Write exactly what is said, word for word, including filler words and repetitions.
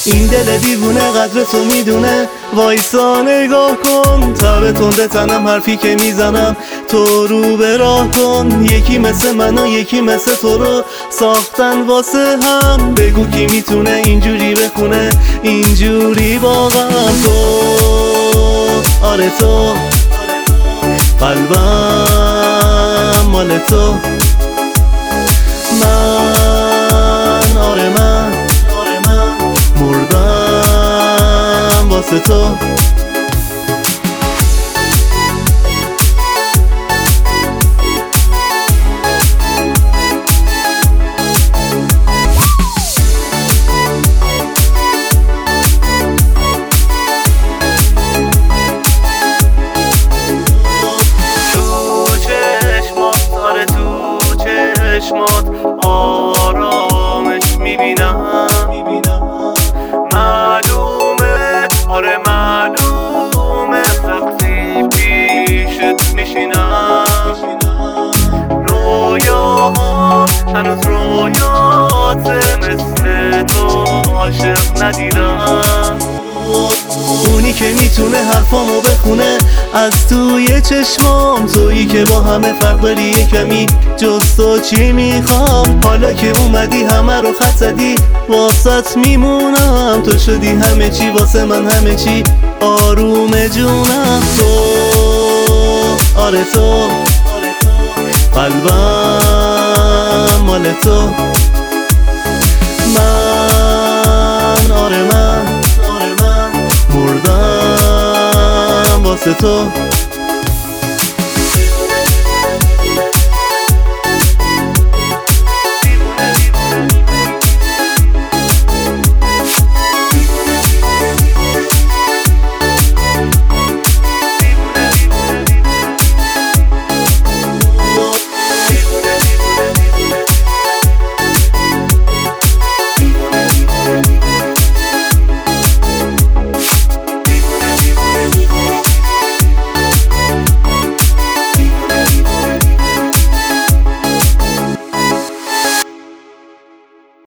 این دل دیوونه قدر تو میدونه، وایسا نگاه کن، تب تنده تنم حرفی که میزنم تو رو به راه کن. یکی مثل من و یکی مثل تو رو ساختن واسه هم، بگو کی میتونه اینجوری بخونه اینجوری با غم. تو آره تو قلبم مال تو، من آره من مردم واسه تو. چشمات آرامش میبینم، معلومه آره معلومه وقتی پیشت میشینم. رویاها هنوز رویاته، مثل تو عاشق ندیدم. اونی که میتونه حرفامو بخونه از توی چشمام، تویی که با همه فرق داری یه کمی، جز تو چی میخوام؟ حالا که اومدی همه رو خط زدی، واسط میمونم. تو شدی همه چی واسه من، همه چی آروم جونم. تو آره تو قلبم مال تو، من آره من مردم واسه تو.